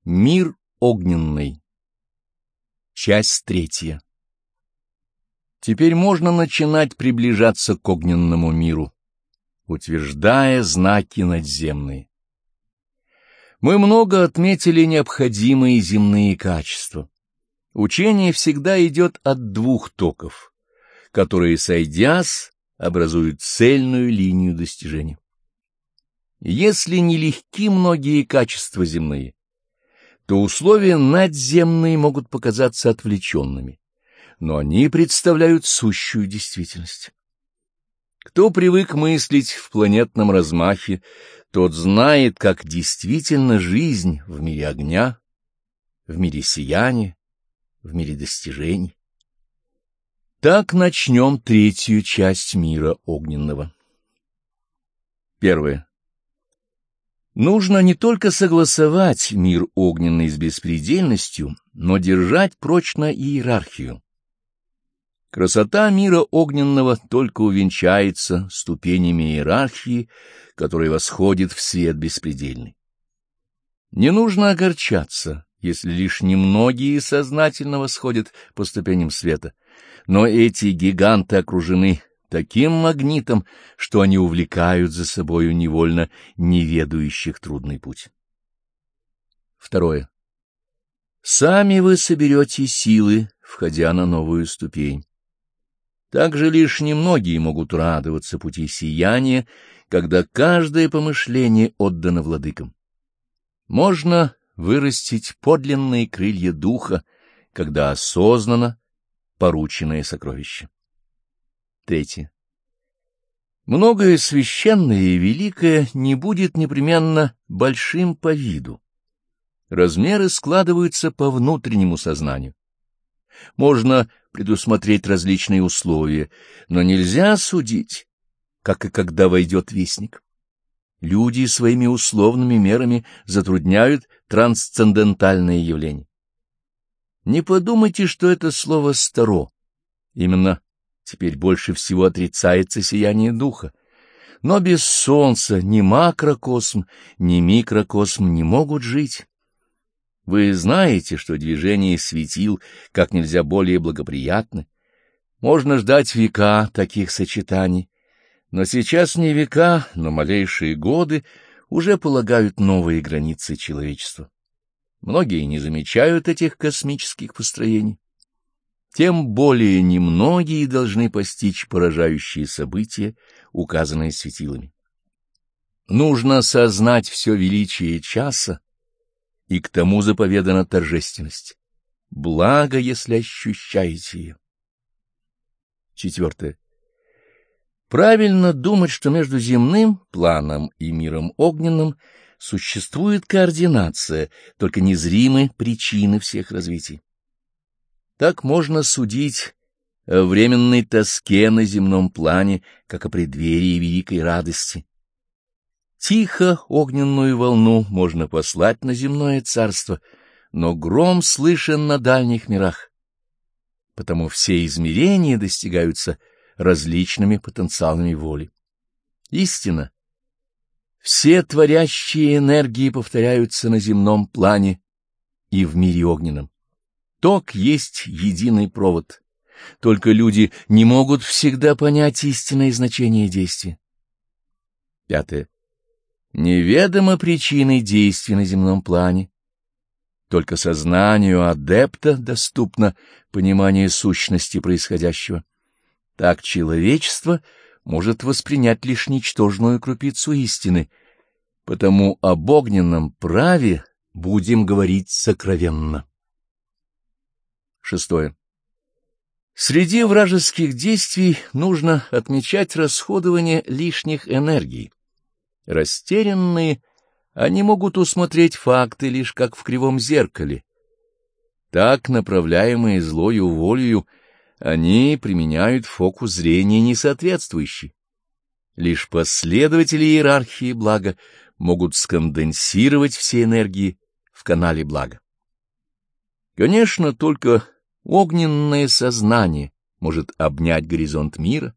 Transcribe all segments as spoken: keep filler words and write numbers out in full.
Мир огненный. Часть третья. Теперь можно начинать приближаться к огненному миру, утверждая знаки надземные. Мы много отметили необходимые земные качества. Учение всегда идет от двух токов, которые, сойдясь, образуют цельную линию достижения. Если нелегки многие качества земные, то условия надземные могут показаться отвлеченными, но они представляют сущую действительность. Кто привык мыслить в планетном размахе, тот знает, как действительно жизнь в мире огня, в мире сияния, в мире достижений. Так начнем третью часть мира огненного. Первое. Нужно не только согласовать мир огненный с беспредельностью, но держать прочно иерархию. Красота мира огненного только увенчается ступенями иерархии, которая восходит в свет беспредельный. Не нужно огорчаться, если лишь немногие сознательно восходят по ступеням света, но эти гиганты окружены таким магнитом, что они увлекают за собою невольно неведающих трудный путь. Второе. Сами вы соберете силы, входя на новую ступень. Также лишь немногие могут радоваться пути сияния, когда каждое помышление отдано владыкам. Можно вырастить подлинные крылья духа, когда осознанно порученное сокровище. Третье. Многое священное и великое не будет непременно большим по виду. Размеры складываются по внутреннему сознанию. Можно предусмотреть различные условия, но нельзя судить, как и когда войдет вестник. Люди своими условными мерами затрудняют трансцендентальные явления. Не подумайте, что это слово старо. Именно теперь больше всего отрицается сияние духа. Но без солнца ни макрокосм, ни микрокосм не могут жить. Вы знаете, что движение светил как нельзя более благоприятны. Можно ждать века таких сочетаний, но сейчас не века, но малейшие годы уже полагают новые границы человечества. Многие не замечают этих космических построений. Тем более немногие должны постичь поражающие события, указанные светилами. Нужно сознать все величие часа, и к тому заповедана торжественность. Благо, если ощущаете ее. Четвертое. Правильно думать, что между земным планом и миром огненным существует координация, только незримы причины всех развитий. Так можно судить о временной тоске на земном плане, как о преддверии великой радости. Тихо огненную волну можно послать на земное царство, но гром слышен на дальних мирах. Потому все измерения достигаются различными потенциалами воли. Истина. Все творящие энергии повторяются на земном плане и в мире огненном. Ток есть единый провод. Только люди не могут всегда понять истинное значение действия. Пятое. Неведомо причины действий на земном плане. Только сознанию адепта доступно понимание сущности происходящего. Так человечество может воспринять лишь ничтожную крупицу истины, потому об огненном праве будем говорить сокровенно. Шестое. Среди вражеских действий нужно отмечать расходование лишних энергий. Растерянные, они могут усмотреть факты лишь как в кривом зеркале. Так, направляемые злою волею, они применяют фокус зрения несоответствующий. Лишь последователи иерархии блага могут сконденсировать все энергии в канале блага. Конечно, только огненное сознание может обнять горизонт мира,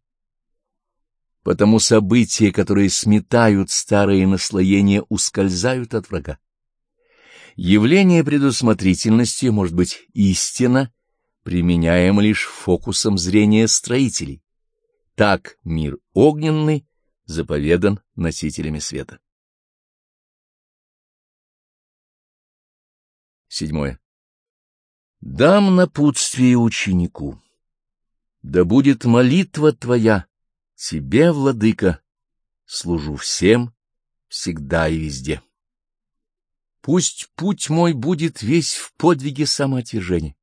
потому события, которые сметают старые наслоения, ускользают от врага. Явление предусмотрительности может быть истинно, применяемо лишь фокусом зрения строителей. Так мир огненный заповедан носителями света. Седьмое. Дам напутствие ученику. Да будет молитва твоя, тебе, владыка, служу всем, всегда и везде. Пусть путь мой будет весь в подвиге самоотвержения.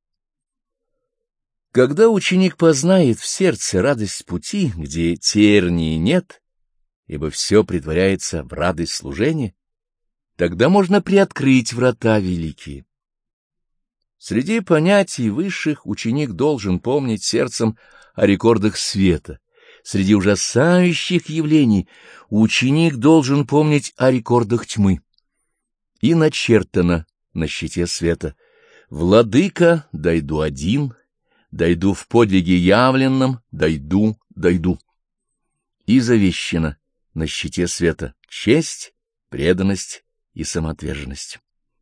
Когда ученик познает в сердце радость пути, где тернии нет, ибо все претворяется в радость служения, тогда можно приоткрыть врата великие. Среди понятий высших ученик должен помнить сердцем о рекордах света. Среди ужасающих явлений ученик должен помнить о рекордах тьмы. И начертано на щите света: «Владыка, дойду один, дойду в подвиге явленном, дойду, дойду». И завещено на щите света честь, преданность и самоотверженность.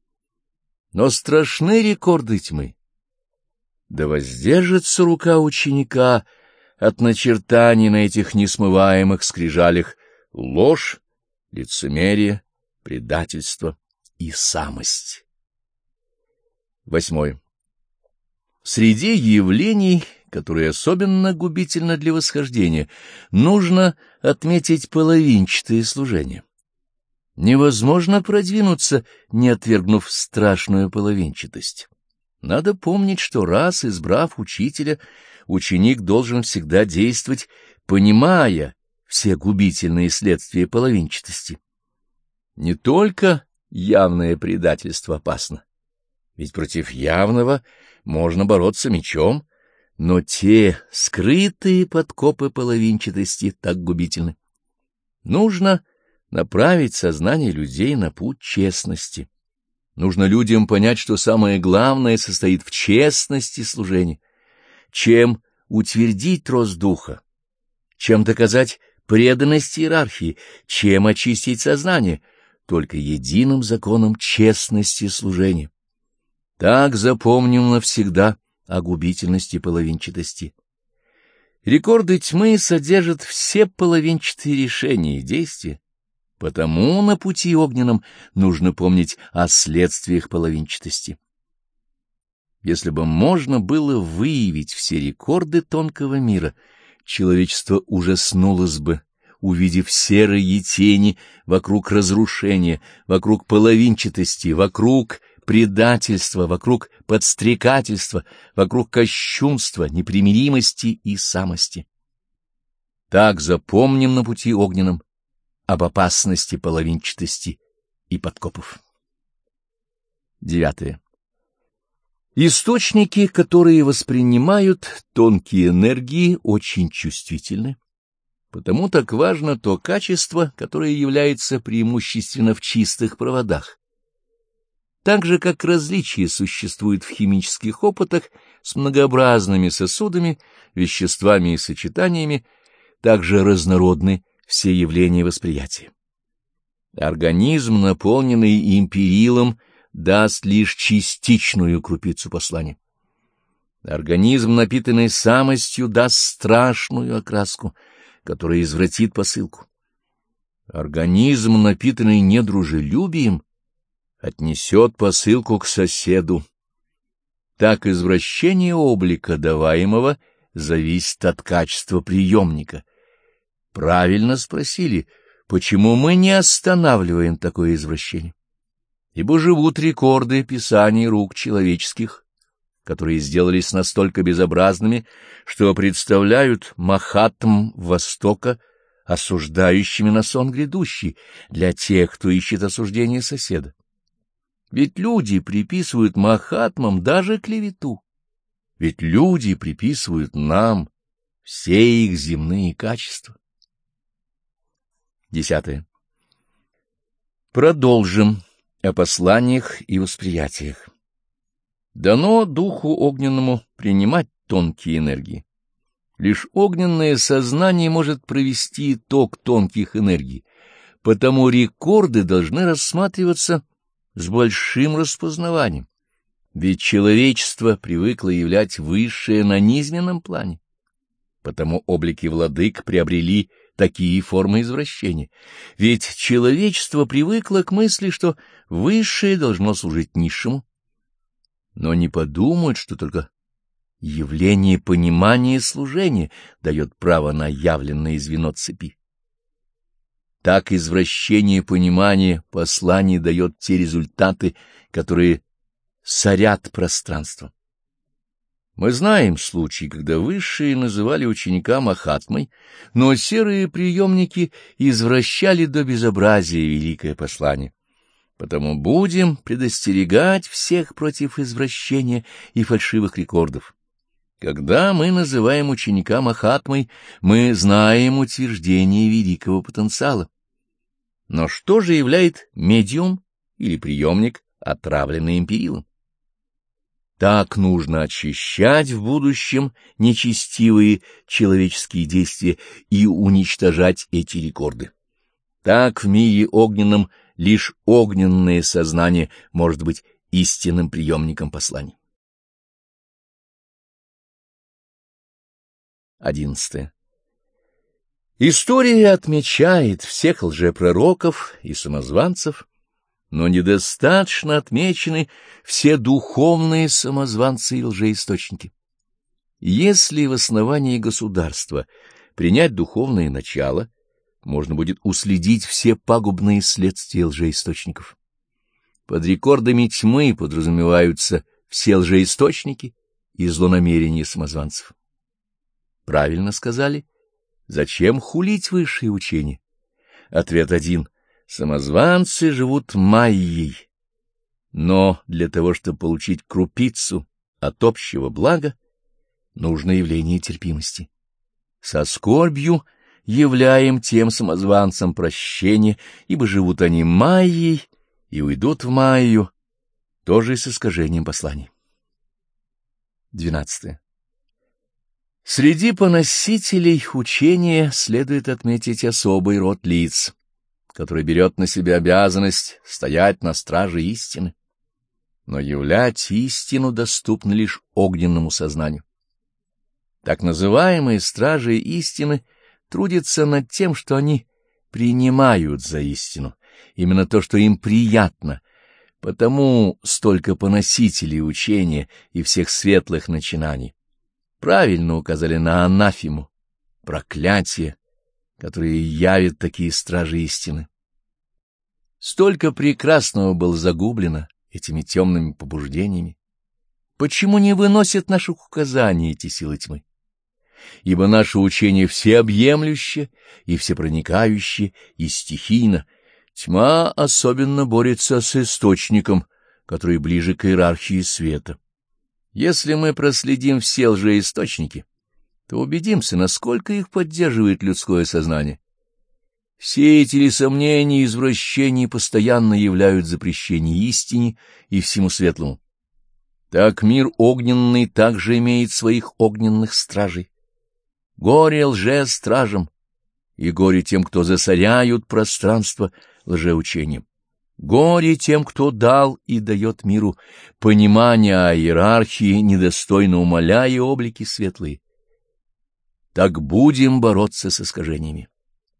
Но страшны рекорды тьмы. Да воздержится рука ученика от начертаний на этих несмываемых скрижалях ложь, лицемерие, предательство и самость. Восьмое. Среди явлений, которые особенно губительны для восхождения, нужно отметить половинчатое служение. Невозможно продвинуться, не отвергнув страшную половинчатость. Надо помнить, что раз избрав учителя, ученик должен всегда действовать, понимая все губительные следствия половинчатости. Не только явное предательство опасно, ведь против явного можно бороться мечом, но те скрытые подкопы половинчатости так губительны. Нужно направить сознание людей на путь честности. Нужно людям понять, что самое главное состоит в честности служения. Чем утвердить рост духа, чем доказать преданность иерархии, чем очистить сознание, только единым законом честности служения. Так запомним навсегда о губительности половинчатости. Рекорды тьмы содержат все половинчатые решения и действия. Потому на пути огненном нужно помнить о следствиях половинчатости. Если бы можно было выявить все рекорды тонкого мира, человечество ужаснулось бы, увидев серые тени вокруг разрушения, вокруг половинчатости, вокруг предательства, вокруг подстрекательства, вокруг кощунства, непримиримости и самости. Так запомним на пути огненном об опасности половинчатости и подкопов. Девятое. Источники, которые воспринимают тонкие энергии, очень чувствительны. Потому так важно то качество, которое является преимущественно в чистых проводах. Так же, как различия существуют в химических опытах с многообразными сосудами, веществами и сочетаниями, так же разнородны все явления восприятия. Организм, наполненный империлом, даст лишь частичную крупицу послания. Организм, напитанный самостью, даст страшную окраску, которая извратит посылку. Организм, напитанный недружелюбием, отнесет посылку к соседу. Так извращение облика даваемого зависит от качества приемника. Правильно спросили, почему мы не останавливаем такое извращение? Ибо живут рекорды писаний рук человеческих, которые сделались настолько безобразными, что представляют Махатм Востока осуждающими на сон грядущий для тех, кто ищет осуждения соседа. Ведь люди приписывают Махатмам даже клевету. Ведь люди приписывают нам все их земные качества. Десятое. Продолжим о посланиях и восприятиях. Дано духу огненному принимать тонкие энергии. Лишь огненное сознание может провести ток тонких энергий, потому рекорды должны рассматриваться с большим распознаванием, ведь человечество привыкло являть высшее на низменном плане. Потому облики владык приобрели такие формы извращения, ведь человечество привыкло к мысли, что высшее должно служить низшему, но не подумают, что только явление понимания служения дает право на явленное звено цепи. Так извращение понимания посланий дает те результаты, которые сорят пространство. Мы знаем случаи, когда высшие называли ученика Махатмой, но серые приемники извращали до безобразия великое послание. Потому будем предостерегать всех против извращения и фальшивых рекордов. Когда мы называем ученика Махатмой, мы знаем утверждение великого потенциала. Но что же является медиум или приемник, отравленный империлом? Так нужно очищать в будущем нечестивые человеческие действия и уничтожать эти рекорды. Так в мире огненном лишь огненное сознание может быть истинным приемником посланий. Одиннадцатое. История отмечает всех лжепророков и самозванцев, но недостаточно отмечены все духовные самозванцы и лжеисточники. Если в основании государства принять духовное начало, можно будет уследить все пагубные следствия лжеисточников. Под рекордами тьмы подразумеваются все лжеисточники и злонамерения самозванцев. Правильно сказали, зачем хулить высшие учения? Ответ один. Самозванцы живут майей, но для того, чтобы получить крупицу от общего блага, нужно явление терпимости. Со скорбью являем тем самозванцам прощение, ибо живут они майей и уйдут в майю, тоже и с искажением посланий. Двенадцатое. Среди поносителей учения следует отметить особый род лиц, который берет на себя обязанность стоять на страже истины, но являть истину доступно лишь огненному сознанию. Так называемые стражи истины трудятся над тем, что они принимают за истину, именно то, что им приятно, потому столько поносителей учения и всех светлых начинаний правильно указали на анафему, проклятие, которые явят такие стражи истины. Столько прекрасного было загублено этими темными побуждениями. Почему не выносят наших указаний эти силы тьмы? Ибо наше учение всеобъемлюще и всепроникающее и стихийно. Тьма особенно борется с источником, который ближе к иерархии света. Если мы проследим все лжеисточники, то убедимся, насколько их поддерживает людское сознание. Сеятели сомнений и извращений постоянно являют запрещение истине и всему светлому. Так мир огненный также имеет своих огненных стражей. Горе лже-стражам, и горе тем, кто засоряют пространство лжеучением. Горе тем, кто дал и дает миру понимание о иерархии, недостойно умаляя облики светлые. Так будем бороться с искажениями.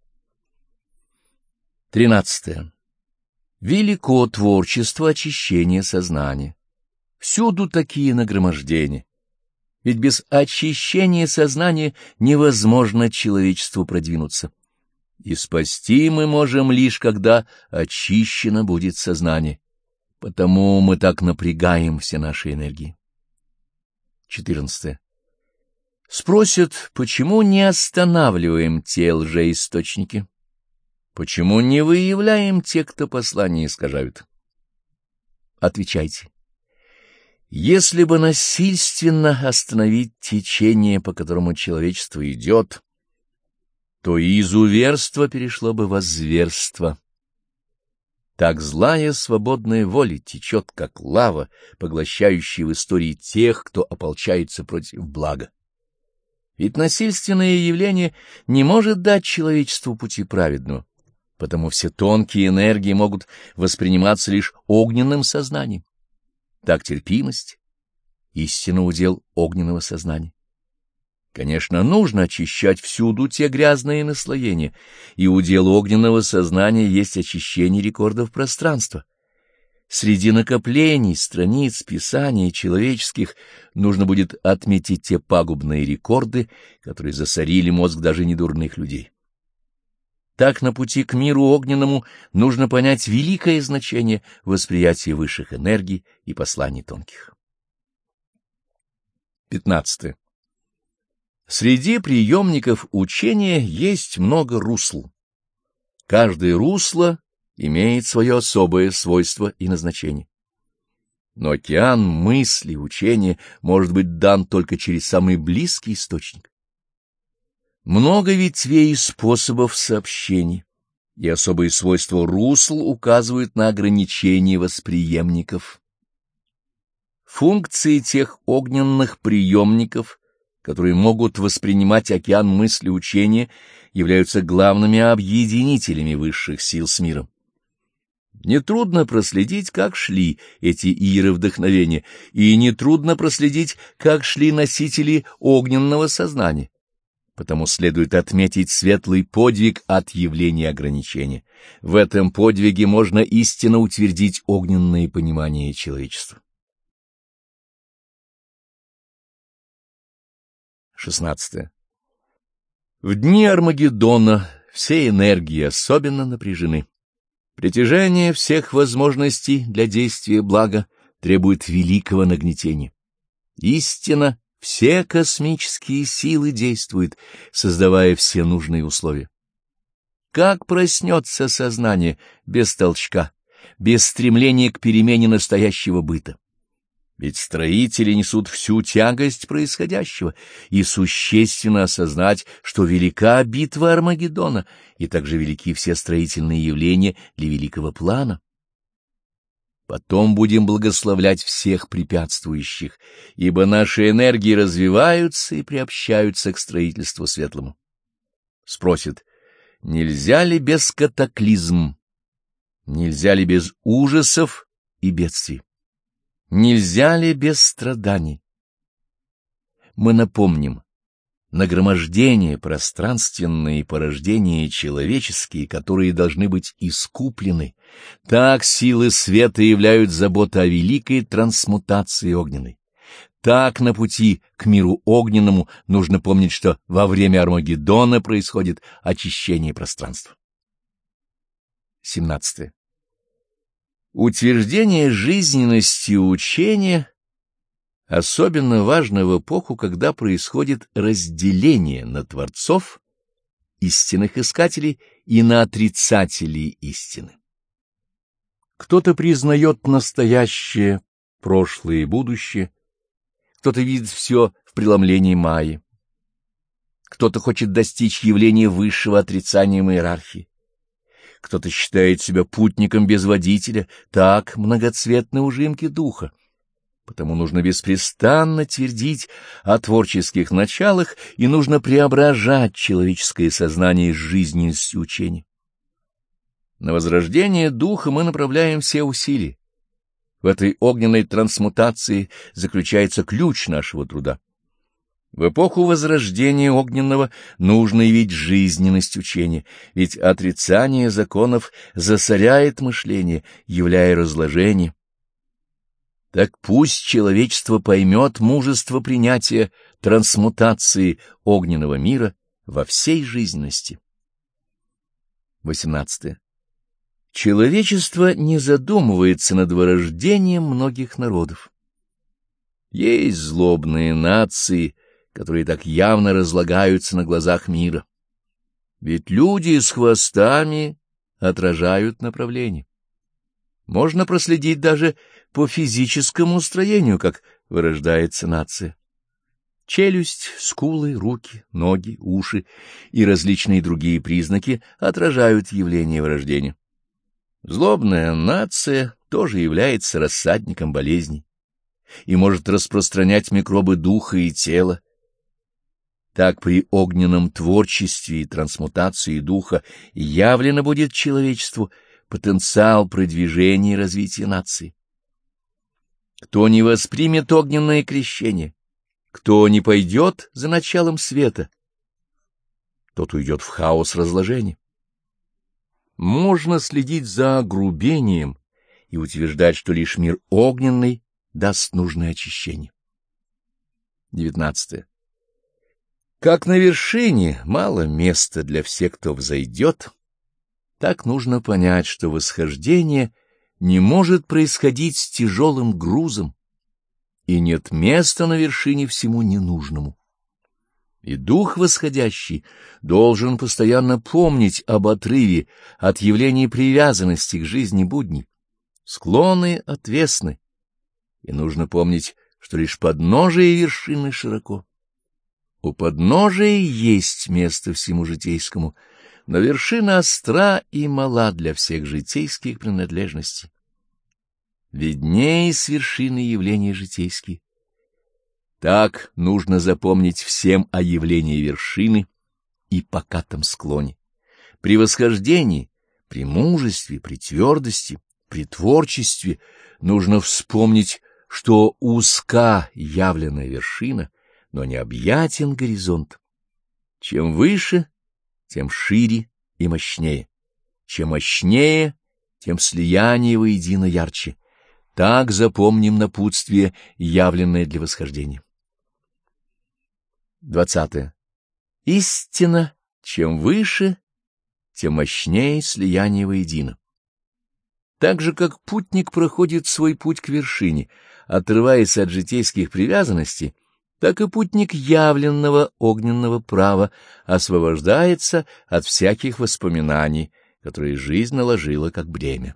Тринадцатое. Велико творчество очищения сознания. Всюду такие нагромождения. Ведь без очищения сознания невозможно человечеству продвинуться. И спасти мы можем лишь, когда очищено будет сознание. Потому мы так напрягаем все наши энергии. Четырнадцатое. Спросят, почему не останавливаем те лжеисточники? Почему не выявляем тех, кто послание искажают? Отвечайте. Если бы насильственно остановить течение, по которому человечество идет, то и изуверство перешло бы во зверство. Так злая свободная воля течет, как лава, поглощающая в истории тех, кто ополчается против блага. Ведь насильственное явление не может дать человечеству пути праведного. потому все тонкие энергии могут восприниматься лишь огненным сознанием. Так терпимость — истинно удел огненного сознания. Конечно, нужно очищать всюду те грязные наслоения, и удел огненного сознания есть очищение рекордов пространства. Среди накоплений, страниц, писаний человеческих нужно будет отметить те пагубные рекорды, которые засорили мозг даже недурных людей. Так на пути к миру огненному нужно понять великое значение восприятия высших энергий и посланий тонких. пятнадцатое. Среди приемников учения есть много русл. Каждое русло имеет свое особое свойство и назначение. Но океан мысли, учения может быть дан только через самый близкий источник. Много ветвей и способов сообщений, и особые свойства русл указывают на ограничения восприемников. Функции тех огненных приемников, которые могут воспринимать океан мысли учения, являются главными объединителями высших сил с миром. Нетрудно проследить, как шли эти иеры вдохновения, и нетрудно проследить, как шли носители огненного сознания. Потому следует отметить светлый подвиг от явления ограничения. В этом подвиге можно истинно утвердить огненное понимание человечества. шестнадцатое. В дни Армагеддона все энергии особенно напряжены. Притяжение всех возможностей для действия блага требует великого нагнетения. Истинно, все космические силы действуют, создавая все нужные условия. Как проснется сознание без толчка, без стремления к перемене настоящего быта? Ведь строители несут всю тягость происходящего, и существенно осознать, что велика битва Армагеддона, и также велики все строительные явления для великого плана. Потом будем благословлять всех препятствующих, ибо наши энергии развиваются и приобщаются к строительству светлому. Спросит, нельзя ли без катаклизм, нельзя ли без ужасов и бедствий? Нельзя ли без страданий? Мы напомним, нагромождение пространственные и порождения человеческие, которые должны быть искуплены, так силы света являют заботу о великой трансмутации огненной. Так на пути к миру огненному нужно помнить, что во время Армагеддона происходит очищение пространства. семнадцатое. Утверждение жизненности учения особенно важно в эпоху, когда происходит разделение на творцов, истинных искателей, и на отрицателей истины. Кто-то признает настоящее, прошлое и будущее, кто-то видит все в преломлении Майи, кто-то хочет достичь явления высшего отрицания иерархии. Кто-то считает себя путником без водителя, так многоцветны ужимки духа. Потому нужно беспрестанно твердить о творческих началах, и нужно преображать человеческое сознание с жизненностью учения. На возрождение духа мы направляем все усилия. В этой огненной трансмутации заключается ключ нашего труда. В эпоху возрождения огненного нужно явить жизненность учения, ведь отрицание законов засоряет мышление, являя разложение. Так пусть человечество поймет мужество принятия трансмутации огненного мира во всей жизненности. восемнадцатое. Человечество не задумывается над вырождением многих народов. Есть злобные нации, которые так явно разлагаются на глазах мира. Ведь люди с хвостами отражают направление. Можно проследить даже по физическому строению, как вырождается нация. Челюсть, скулы, руки, ноги, уши и различные другие признаки отражают явление вырождения. Злобная нация тоже является рассадником болезней и может распространять микробы духа и тела. так при огненном творчестве и трансмутации духа явлено будет человечеству потенциал продвижения и развития нации. Кто не воспримет огненное крещение, кто не пойдет за началом света, тот уйдет в хаос разложения. Можно следить за огрубением и утверждать, что лишь мир огненный даст нужное очищение. девятнадцатое. Как на вершине мало места для всех, кто взойдет, так нужно понять, что восхождение не может происходить с тяжелым грузом, и нет места на вершине всему ненужному. И дух восходящий должен постоянно помнить об отрыве от явлений привязанности к жизни будней. Склоны отвесны, и нужно помнить, что лишь подножие вершины широко. У подножия есть место всему житейскому, но вершина остра и мала для всех житейских принадлежностей. Виднее с вершины явления житейские. Так нужно запомнить всем о явлении вершины и покатом склоне. При восхождении, при мужестве, при твердости, при творчестве нужно вспомнить, что узка явленная вершина, но необъятен горизонт. Чем выше, тем шире и мощнее. Чем мощнее, тем слияние воедино ярче. Так запомним напутствие, явленное для восхождения. Двадцатое. Истина, чем выше, тем мощнее слияние воедино. Так же, как путник проходит свой путь к вершине, отрываясь от житейских привязанностей, так и путник явленного огненного права освобождается от всяких воспоминаний, которые жизнь наложила как бремя.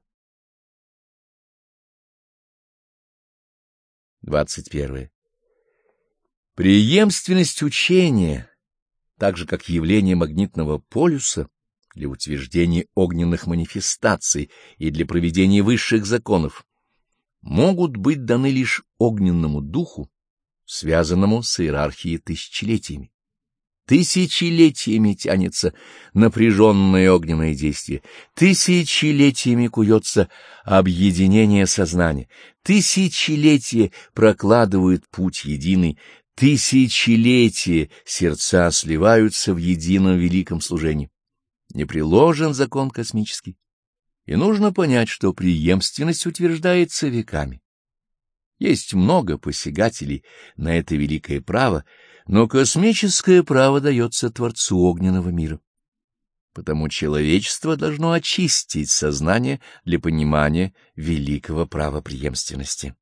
Двадцать первое. Преемственность учения, так же как явление магнитного полюса, для утверждения огненных манифестаций и для проведения высших законов, могут быть даны лишь огненному духу, связанному с иерархией тысячелетиями. Тысячелетиями тянется напряженное огненное действие, тысячелетиями куется объединение сознания, тысячелетия прокладывают путь единый, тысячелетия сердца сливаются в едином великом служении. Не приложен закон космический, и нужно понять, что преемственность утверждается веками. Есть много посягателей на это великое право, но космическое право дается Творцу огненного мира. Потому человечество должно очистить сознание для понимания великого права преемственности.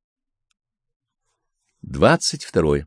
Двадцать второе.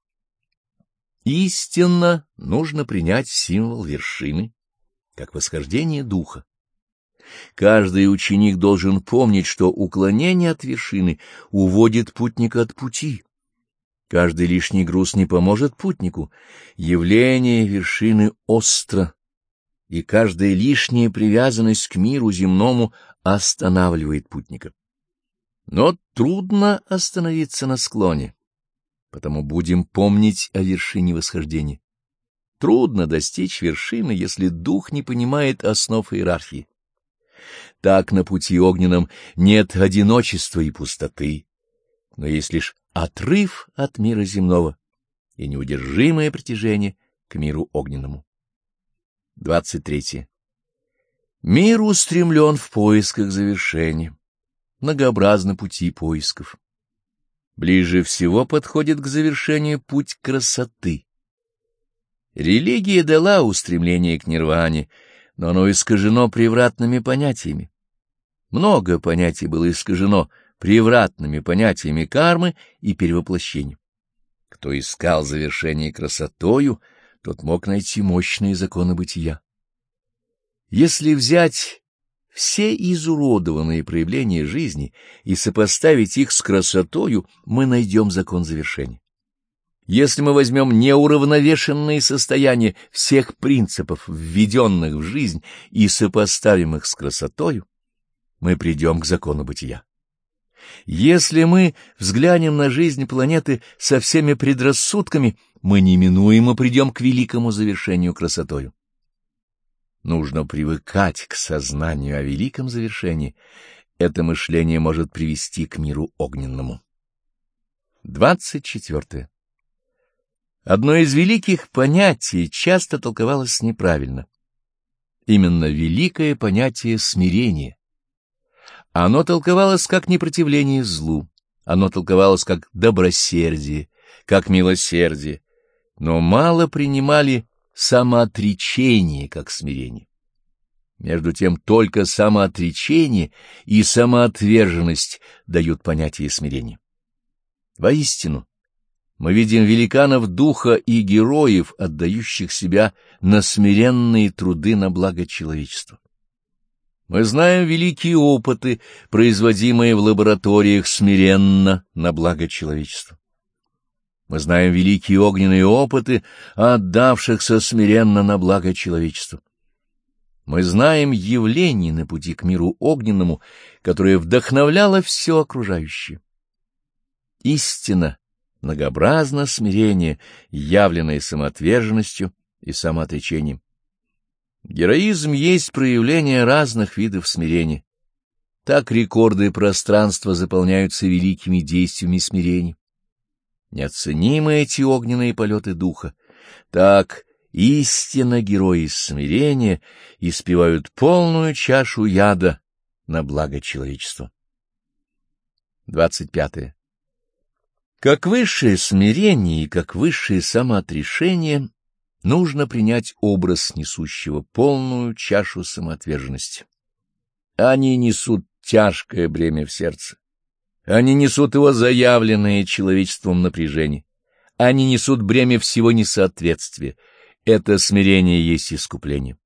Истинно нужно принять символ вершины, как восхождение духа. Каждый ученик должен помнить, что уклонение от вершины уводит путника от пути. Каждый лишний груз не поможет путнику. Явление вершины остро, и каждая лишняя привязанность к миру земному останавливает путника. Но трудно остановиться на склоне, потому будем помнить о вершине восхождения. Трудно достичь вершины, если дух не понимает основ иерархии. Так на пути огненном нет одиночества и пустоты, но есть лишь отрыв от мира земного и неудержимое притяжение к миру огненному. Двадцать третье. Мир устремлен в поисках завершения, многообразны пути поисков. Ближе всего подходит к завершению путь красоты. Религия дала устремление к нирване, но оно искажено превратными понятиями. Много понятий было искажено превратными понятиями кармы и перевоплощения. Кто искал завершение красотою, тот мог найти мощные законы бытия. Если взять все изуродованные проявления жизни и сопоставить их с красотою, мы найдем закон завершения. Если мы возьмем неуравновешенные состояния всех принципов, введенных в жизнь, и сопоставим их с красотою, мы придем к закону бытия. Если мы взглянем на жизнь планеты со всеми предрассудками, мы неминуемо придем к великому завершению красотою. Нужно привыкать к сознанию о великом завершении. Это мышление может привести к миру огненному. Двадцать четвертое. Одно из великих понятий часто толковалось неправильно. Именно великое понятие смирения. Оно толковалось как непротивление злу, оно толковалось как добросердие, как милосердие, но мало принимали самоотречение как смирение. Между тем только самоотречение и самоотверженность дают понятие смирения. Воистину, мы видим великанов духа и героев, отдающих себя на смиренные труды на благо человечества. Мы знаем великие опыты, производимые в лабораториях смиренно на благо человечества. Мы знаем великие огненные опыты, отдавшихся смиренно на благо человечества. Мы знаем явление на пути к миру огненному, которое вдохновляло все окружающее. Истина многообразно смирение, явленное самоотверженностью и самоотречением. Героизм есть проявление разных видов смирения. Так рекорды пространства заполняются великими действиями смирения. Неоценимы эти огненные полеты духа. Так истинно герои смирения испевают полную чашу яда на благо человечества. Двадцать пятое. Как высшее смирение и как высшее самоотрешение нужно принять образ несущего полную чашу самоотверженности. Они несут тяжкое бремя в сердце. Они несут его заявленное человечеством напряжение. Они несут бремя всего несоответствия. Это смирение есть искупление.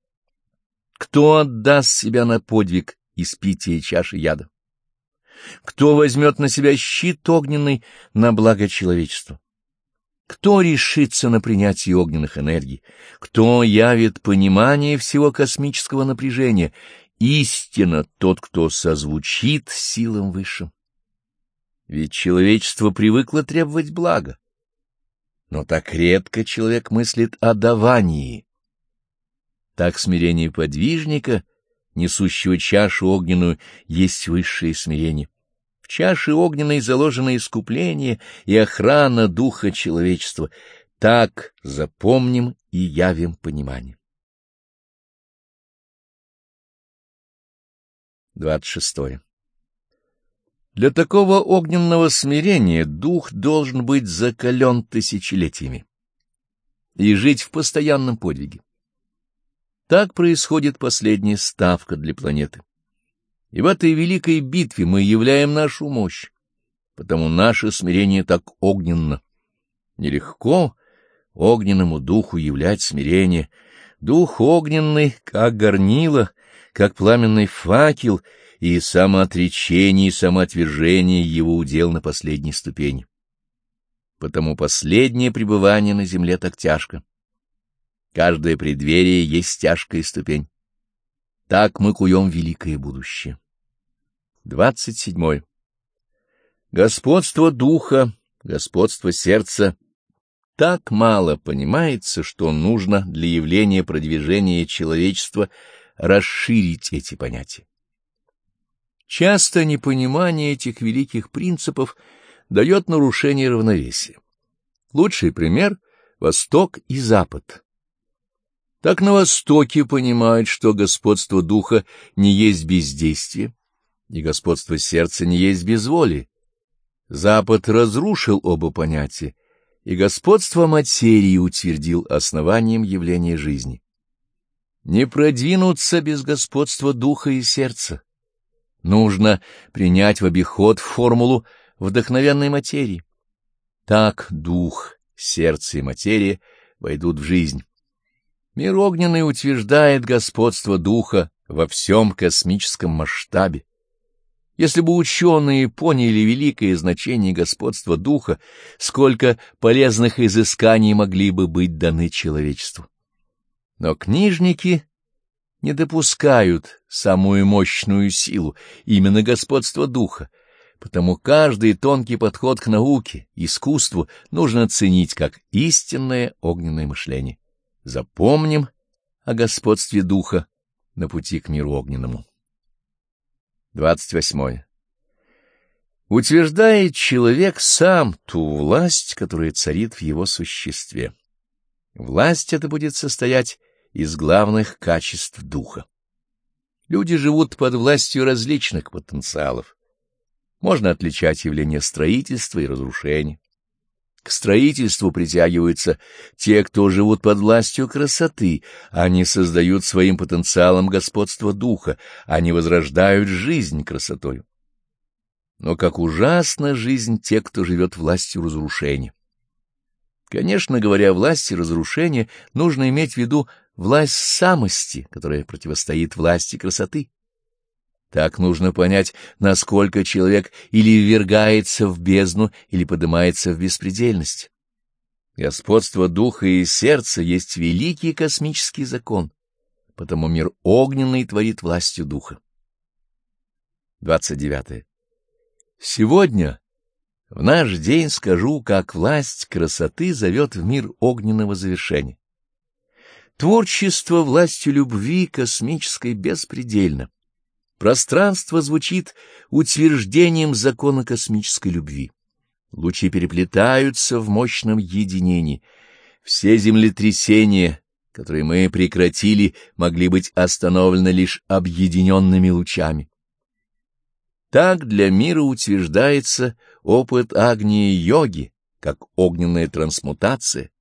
Кто отдаст себя на подвиг испития чаши яда? Кто возьмет на себя щит огненный на благо человечества? Кто решится на принятие огненных энергий? Кто явит понимание всего космического напряжения? Истинно тот, кто созвучит силам высшим. Ведь человечество привыкло требовать блага. Но так редко человек мыслит о давании. Так смирение подвижника, несущего чашу огненную, есть высшее смирение. В чаше огненной заложено искупление и охрана духа человечества. Так запомним и явим понимание. Двадцать шестое. Для такого огненного смирения дух должен быть закален тысячелетиями и жить в постоянном подвиге. Так происходит последняя ставка для планеты. И в этой великой битве мы являем нашу мощь, потому наше смирение так огненно. Нелегко огненному духу являть смирение. Дух огненный, как горнило, как пламенный факел, и самоотречение и самоотвержение его удел на последней ступени. Потому последнее пребывание на земле так тяжко. Каждое преддверие есть тяжкая ступень. Так мы куем великое будущее. Двадцать седьмое. Господство духа, господство сердца так мало понимается, что нужно для явления продвижения человечества расширить эти понятия. Часто непонимание этих великих принципов дает нарушение равновесия. Лучший пример — Восток и Запад. Так на Востоке понимают, что господство духа не есть бездействие, и господство сердца не есть безволие. Запад разрушил оба понятия, и господство материи утвердил основанием явления жизни. Не продвинуться без господства духа и сердца. Нужно принять в обиход формулу вдохновенной материи. Так дух, сердце и материя войдут в жизнь. Мир огненный утверждает господство духа во всем космическом масштабе. Если бы ученые поняли великое значение господства духа, сколько полезных изысканий могли бы быть даны человечеству. Но книжники не допускают самую мощную силу, именно господство духа, Потому каждый тонкий подход к науке, искусству нужно ценить как истинное огненное мышление. Запомним о господстве духа на пути к миру огненному. двадцать восьмое. Утверждает человек сам ту власть, которая царит в его существе. Власть эта будет состоять из главных качеств духа. Люди живут под властью различных потенциалов. Можно отличать явления строительства и разрушения. К строительству притягиваются те, кто живут под властью красоты. Они создают своим потенциалом господство духа, они возрождают жизнь красотою. Но как ужасна жизнь тех, кто живет властью разрушения. Конечно, говоря о власти разрушения, нужно иметь в виду власть самости, которая противостоит власти красоты. Так нужно понять, насколько человек или ввергается в бездну, или поднимается в беспредельность. Господство духа и сердца есть великий космический закон, потому мир огненный творит властью духа. двадцать девятое. Сегодня, в наш день, скажу, как власть красоты зовет в мир огненного завершения. Творчество властью любви космической беспредельно. Пространство звучит утверждением закона космической любви. Лучи переплетаются в мощном единении. Все землетрясения, которые мы прекратили, могли быть остановлены лишь объединенными лучами. Так для мира утверждается опыт Агни-йоги, как огненная трансмутация.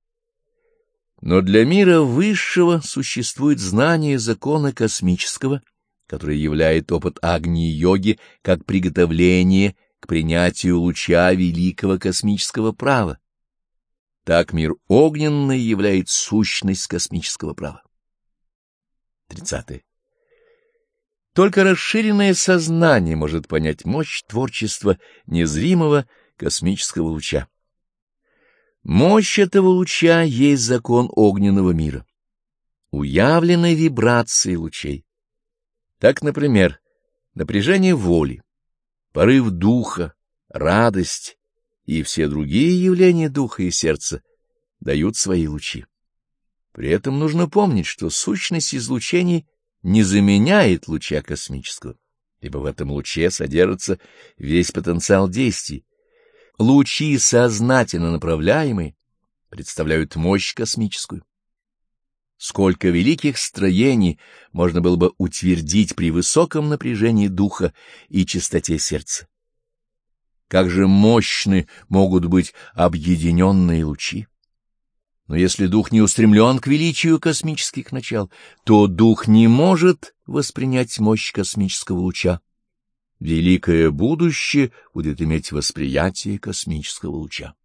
Но для мира высшего существует знание закона космического, который являет опыт Агни-йоги как приготовление к принятию луча великого космического права. Так мир огненный являет сущность космического права. тридцатое. Только расширенное сознание может понять мощь творчества незримого космического луча. Мощь этого луча есть закон огненного мира, уявленной вибрации лучей. Так, например, напряжение воли, порыв духа, радость и все другие явления духа и сердца дают свои лучи. При этом нужно помнить, что сущность излучений не заменяет луча космического, ибо в этом луче содержится весь потенциал действий. Лучи, сознательно направляемые, представляют мощь космическую. Сколько великих строений можно было бы утвердить при высоком напряжении духа и чистоте сердца. Как же мощны могут быть объединенные лучи! Но если дух не устремлен к величию космических начал, то дух не может воспринять мощь космического луча. Великое будущее будет иметь восприятие космического луча.